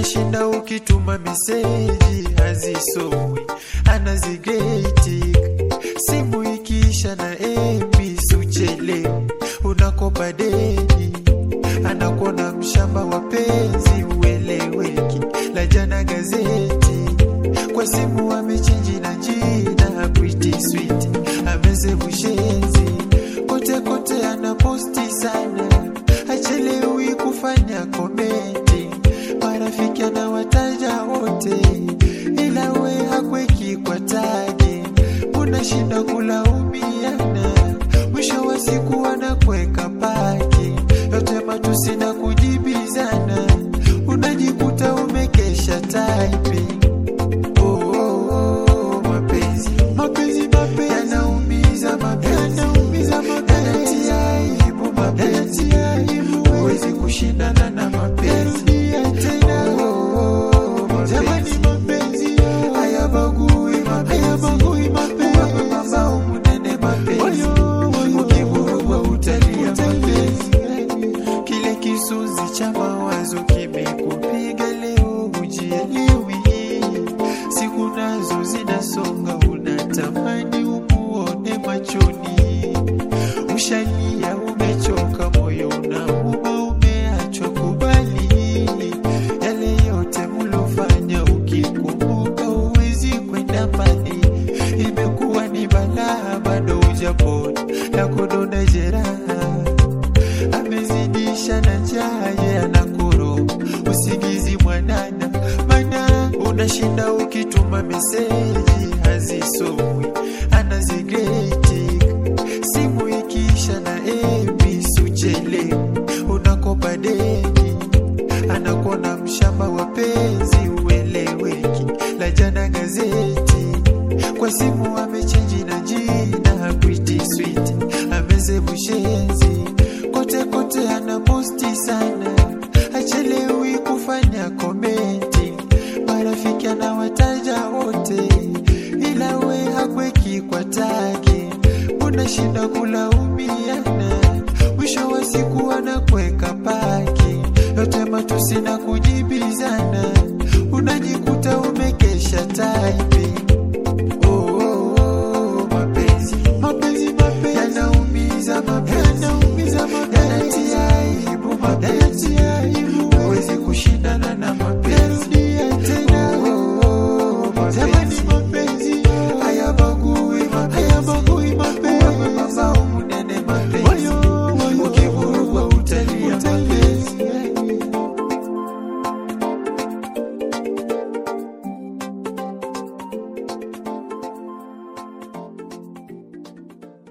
Unashinda ukituma meseji hazisomi, anazigeti. Simu ikiisha na MB suchelewi, unakopa deni. Anakuona mshamba wa penzi ueleweki, la jana gazeti. Kwa simu amechange na jina pretty sweet, amesevu shenzi. Kote kote anaposti sana, hachelewi kufanya komenti. Marafiki anawataja wote, ila we hakweki kwa tagi. Unashinda kulaumiana, mwisho wa siku anakweka paki. Yote matusi na kujibizana, unajikuta umekesha typing. Mapenzi yanaumiza, mapenzi yanatia aibu, mapenzi huwezi kushindana na mapenzi. Jamani mapenzi hayabagui, mama umunene mapenzi, ukivurugwa utalia mapenzi. Kile kisuzi cha mawazo kimekupiga leo, ujielewi. Siku nazo zinasonga, unatamani umuone machoni. Ushalia, umechoka, moyo unauma, umeachwa. Kubali yale yote mlofanya, ukikumbuka uwezi kwenda mbali. Imekuwa ni balaa, bado hujapona na kudonda jeraha. Amezidisha na chaye anakoroma, usingizi mwanana. Mana unashinda ukituma meseji hazisomi, anazigeti. Simu ikiisha na MB suchelewi, unakopa deni. Anakuona mshamba wa penzi ueleweki, la jana gazeti. Kwa simu amechange na jina pretty sweet, amesevu shenzi. Kote kote anaposti sana, hachelewi kufanya komenti. Marafiki anawataja wote, ila we hakweki kwa tagi. Unashinda kulaumiana, mwisho wa siku anakweka paki. Yote matusi na